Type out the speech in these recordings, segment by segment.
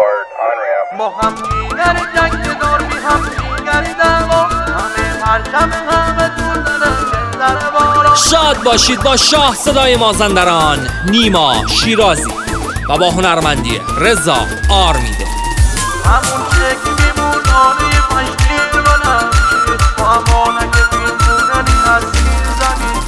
Boulevard on-ramp. ما هم دیگر جنگ دار بی هم دیگر دعوا همه پرچم همه دور در بارا. شاد باشید با شاه صدای مازندران نیما شیرازی و با هنرمندی رضا آرمیده. همون چکی بیمونانی پشتیر و نمشید با امانک بیمونانی اسیر زمین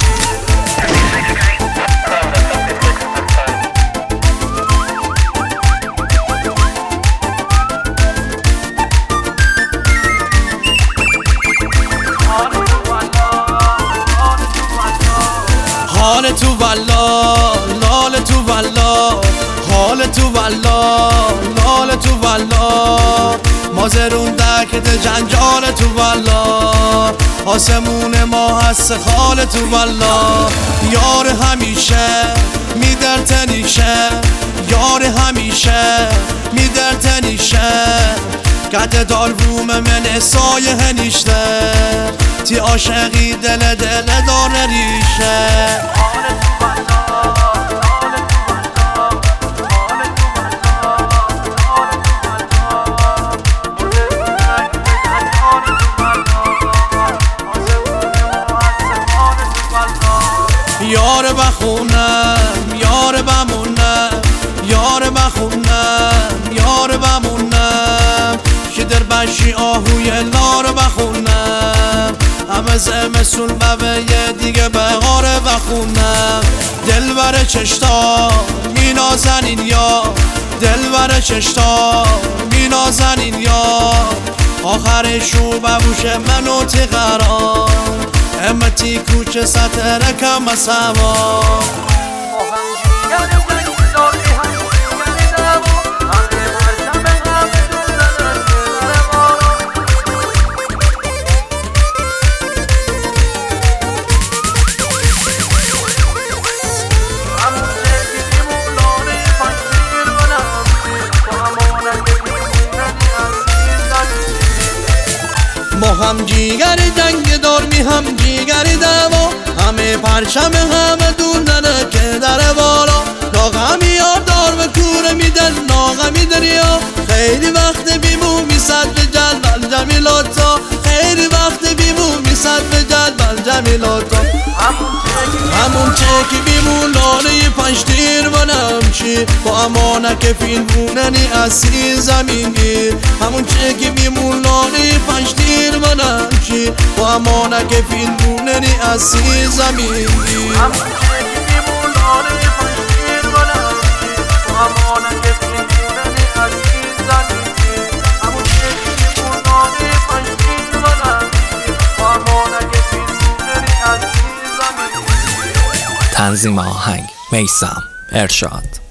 حال تو والا لال تو والا حال تو والا لال تو والا مازرون دکت جنجال تو والا آسمون ما هست خال تو والا یار همیشه میدر تنیشه یار همیشه میدر تنیشه قد دالبوم من سایه هنیشته تی عاشقی دل داره ریشه. یار بخونم یار بمونم یار بخونم یار بمونم که در بشی آهوی لار بخونم همه زمسون بوه دیگه بغاره بخونم دل بر چشتا مینازن این یار دل بر چشتا مینازن این یار آخرشو ببوشه منو تقرار امتی کوچه سطر کم سوا. ما هم جیگر جنگ دار می هم جیگر دوا همه پرچم همه دور نره که در بالا ناغمی یار دار و کوره میدن ناغمی دریا خیلی وقت بیمو میسد به جلبل جمیلاتا خیلی وقت بیمو میسد به جلبل جمیلاتا همون چکی بیمو لاله پنجتیر و نمشی با امانک فیلموننی اسیر زمین گیر همون چکی بیمو لاله پنجتیر و نمشی با امانک فیلموننی اسیر زمین گیر همون چکی بیمو لاله پنجتیر و نمشی با امانک فیلموننی اسیر زمین گیر همون چکی بیمو لاله پنجتیر و نمشی با امانک فیلموننی اسیر زمین گیر. تنظیم آهنگ میثم ارشاد.